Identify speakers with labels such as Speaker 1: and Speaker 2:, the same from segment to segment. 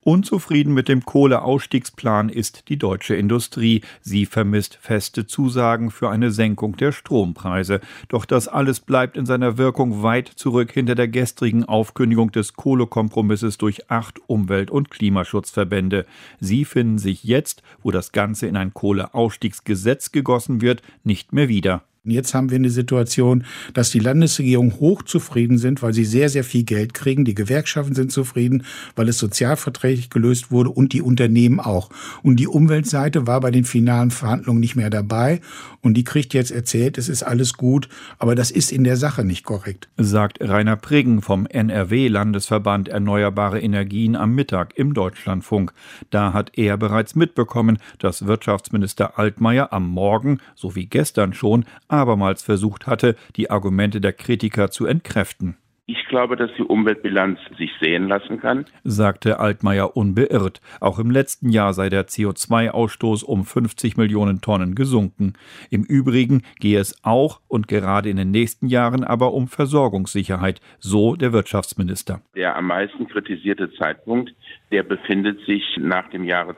Speaker 1: Unzufrieden mit dem Kohleausstiegsplan ist die deutsche Industrie. Sie vermisst feste Zusagen für eine Senkung der Strompreise. Doch das alles bleibt in seiner Wirkung weit zurück hinter der gestrigen Aufkündigung des Kohlekompromisses durch 8 Umwelt- und Klimaschutzverbände. Sie finden sich jetzt, wo das Ganze in ein Kohleausstiegsgesetz gegossen wird, nicht mehr wieder.
Speaker 2: Jetzt haben wir eine Situation, dass die Landesregierung hochzufrieden sind, weil sie sehr, sehr viel Geld kriegen. Die Gewerkschaften sind zufrieden, weil es sozialverträglich gelöst wurde und die Unternehmen auch. Und die Umweltseite war bei den finalen Verhandlungen nicht mehr dabei und die kriegt jetzt erzählt, es ist alles gut, aber das ist in der Sache nicht korrekt.
Speaker 1: Sagt Rainer Priggen vom NRW-Landesverband Erneuerbare Energien am Mittag im Deutschlandfunk. Da hat er bereits mitbekommen, dass Wirtschaftsminister Altmaier am Morgen, so wie gestern schon, abermals versucht hatte, die Argumente der Kritiker zu entkräften.
Speaker 3: Ich glaube, dass die Umweltbilanz sich sehen lassen kann,
Speaker 1: sagte Altmaier unbeirrt. Auch im letzten Jahr sei der CO2-Ausstoß um 50 Millionen Tonnen gesunken. Im Übrigen gehe es auch und gerade in den nächsten Jahren aber um Versorgungssicherheit, so der Wirtschaftsminister.
Speaker 3: Der am meisten kritisierte Zeitpunkt, der befindet sich nach dem Jahre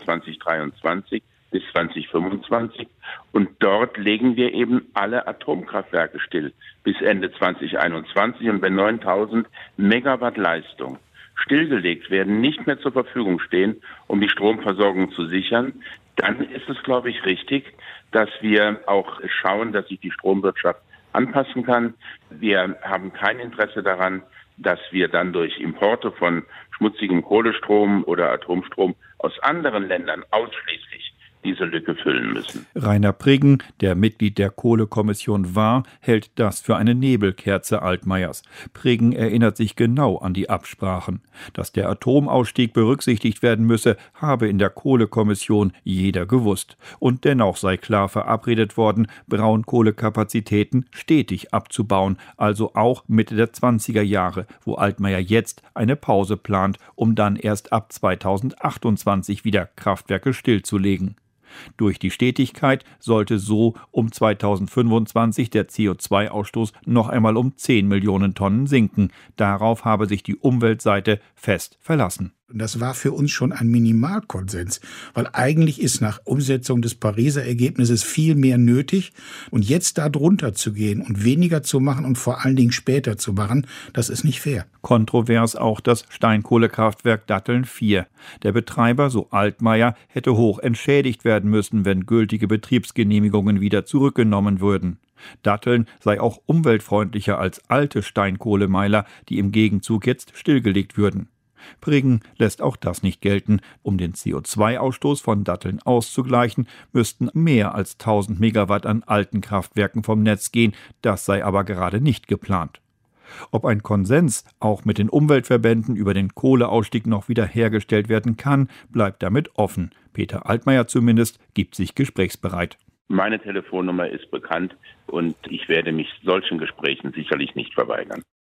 Speaker 3: 2023 bis 2025. Und dort legen wir eben alle Atomkraftwerke still bis Ende 2021. Und wenn 9000 Megawatt Leistung stillgelegt werden, nicht mehr zur Verfügung stehen, um die Stromversorgung zu sichern, dann ist es, glaube ich, richtig, dass wir auch schauen, dass sich die Stromwirtschaft anpassen kann. Wir haben kein Interesse daran, dass wir dann durch Importe von schmutzigem Kohlestrom oder Atomstrom aus anderen Ländern ausschließlich diese Lücke füllen müssen.
Speaker 1: Rainer Priggen, der Mitglied der Kohlekommission war, hält das für eine Nebelkerze Altmaiers. Priggen erinnert sich genau an die Absprachen. Dass der Atomausstieg berücksichtigt werden müsse, habe in der Kohlekommission jeder gewusst. Und dennoch sei klar verabredet worden, Braunkohlekapazitäten stetig abzubauen, also auch Mitte der 20er Jahre, wo Altmaier jetzt eine Pause plant, um dann erst ab 2028 wieder Kraftwerke stillzulegen. Durch die Stetigkeit sollte so um 2025 der CO2-Ausstoß noch einmal um 10 Millionen Tonnen sinken. Darauf habe sich die Umweltseite fest verlassen.
Speaker 2: Das war für uns schon ein Minimalkonsens, weil eigentlich ist nach Umsetzung des Pariser Ergebnisses viel mehr nötig. Und jetzt da drunter zu gehen und weniger zu machen und vor allen Dingen später zu machen, das ist nicht fair.
Speaker 1: Kontrovers auch das Steinkohlekraftwerk Datteln 4. Der Betreiber, so Altmaier, hätte hoch entschädigt werden müssen, wenn gültige Betriebsgenehmigungen wieder zurückgenommen würden. Datteln sei auch umweltfreundlicher als alte Steinkohlemeiler, die im Gegenzug jetzt stillgelegt würden. Priggen lässt auch das nicht gelten. Um den CO2-Ausstoß von Datteln auszugleichen, müssten mehr als 1000 Megawatt an alten Kraftwerken vom Netz gehen. Das sei aber gerade nicht geplant. Ob ein Konsens auch mit den Umweltverbänden über den Kohleausstieg noch wieder hergestellt werden kann, bleibt damit offen. Peter Altmaier zumindest gibt sich gesprächsbereit.
Speaker 3: Meine Telefonnummer ist bekannt und ich werde mich solchen Gesprächen sicherlich nicht verweigern.